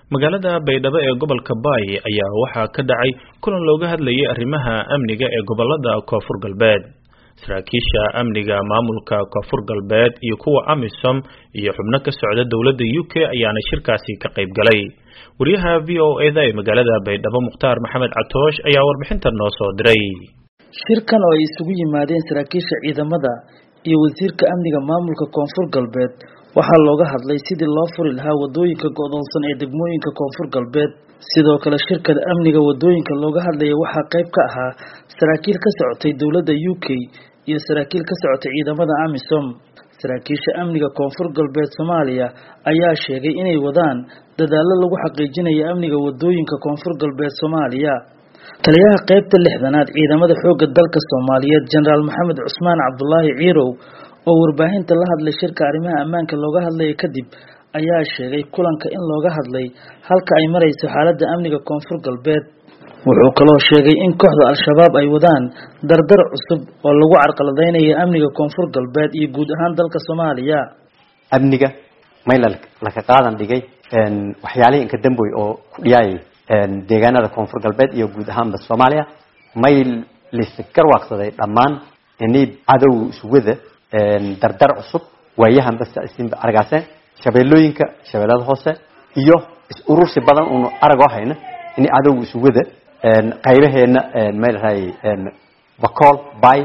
magaalada Baydhabo ee gobolka Bay ayaa waxaa ka dhacay kulan looga hadlayay arrimaha amniga ee gobolada Koonfur Galbeed. Saraakiisha amniga maamulka Koonfur Galbeed iyo kuwa AMISOM iyo xubno ka socda dawladda UK ayaana shirkaasi ka qayb galay. Wariyaha VOA-da ee magaalada Baydhabo Mukhtaar Maxamed Catoosh ayaa warbixintan noo soo diray. Shirkan oo ay isugu yimaadeen saraakiisha ciidamada iyo wasiirka amniga maamulka Koonfur Galbeed waxaa looga hadlay sidii loo furi lahaa wadooyinka go'doonsan ee degmooyinka Koonfur Galbeed. Sidoo kale shirkada amniga wadooyinka looga hadlayay waxaa qayb ka ahaa saraakiil ka socotay dawladda UK iyo saraakiil ka socotay ciidamada AMISOM. Saraakiisha amniga Koonfur Galbeed Soomaaliya ayaa sheegay inay wadaan dadaalo lagu xaqiijinayo amniga wadooyinka Koonfur Galbeed Soomaaliya. Taliyaha qaybta 6aad ciidamada xoogga dalka Soomaaliyeed General Maxamed Cusmaan Cabdullaahi Ciirow oo warbaahinta la hadlay shirka arrimaha ammaanka looga hadlayay kadib ayaa sheegay kulanka in looga hadlay halka ay marayso xaaladda amniga Koonfur Galbeed. Wuxuu kaloo sheegay in kooxda Al-Shabaab ay wadaan dardar cusub oo lagu carqaladeynayo amniga Koonfur Galbeed iyo guud ahaan dalka Soomaaliya. Amniga maylal la ka qaadan dhigay waxyaalihiin ka dambeeyay oo ku dhiyay deegaanada Koonfur Galbeed iyo guud ahaan Soomaaliya mayl liskar waqsaday dhamaan inay cadow iswada dardar cusub waayahan bas isin argaasan shabeelooyinka shabeelada hoose iyo urursi badan oo arago hayna in cadow iswada qaybaheena meel raay bakool bay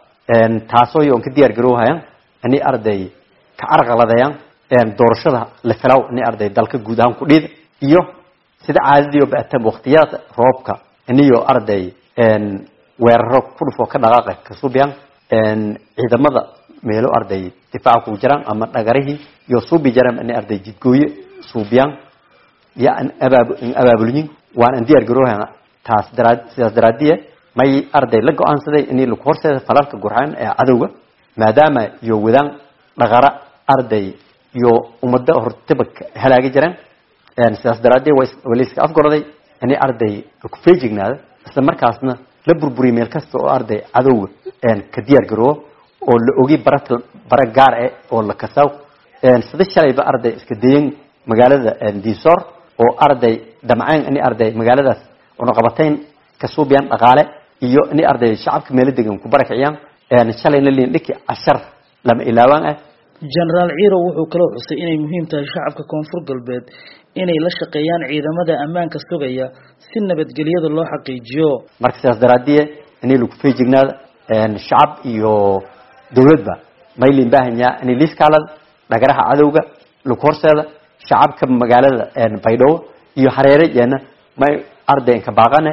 taasoo yoon ka diyaar garoohayaan in arday ka arqaladayaan doorashada la falaw in arday dalka guud ahaan ku dhid iyo sida caadiyo baatam waqtiyaad roobka iniyo arday weeraro ku dhufo ka dhaqaaqay ka suubiyaan ciidamada meelo arday difaac ku jiraan ama dhagarihi iyo suubi jiraan in arday jidgooye suubiyaan ya an abaabulin waan an diyaar garoohayaan taas daraadiye may arday la go'aansaday in la horseedo falalka gurxan ee cadawga maadaama iyo wadaan dhaqara arday iyo umada hortaba halaagi jiraan sidaas daraadii waliiska afgorday in arday ku feejignaada isla markaasna la burburiyo meel kasta oo arday cadawga ka diyaar garoo oo la ogi bara gaar ah oo la kasaw sida shalayba arday iska deeyan magaalada Diisoor oo arday damcaan in arday magaaladaas oo qabateen ka suubiyaan dhaqaale iyo in arday shacabka meel degan ku barakiciyaan shalayna liin dhiki 10 lama ilaawaan ah. General Ciirow wuxuu kaloo xusay inay muhiim tahay shacabka Koonfur Galbeed inay la shaqeeyaan ciidamada ammaanka sugaya si nabadgelyada loo xaqiijiyo. Marka sidaas daraadii in lagu feejignaado shacab iyo dawladba maylin baahanya in liiskaalad dhagaraha cadawga lagu horseedo shacabka magaalada Baydhabo iyo hareeraheena may arday ka baaqane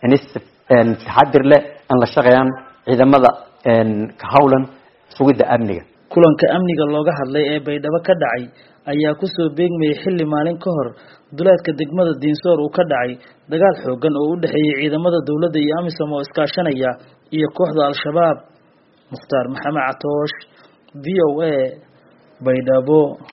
in taxadir leh in la shaqeeyaan ciidamada ka hawlan sugidda amniga. Kulanka amniga looga hadlay ee Baydhabo ka dhacay ayaa ku soo beegmay xilli maalin ka hor duleedka degmada Diisoor uu ka dhacay dagaal xooggan oo u dhaxeeyay ciidamada dawladda iyo AMISOM oo iskaashanaya iyo kooxda Al-Shabaab. Mukhtaar Maxamed Catoosh VOA Baydhabo.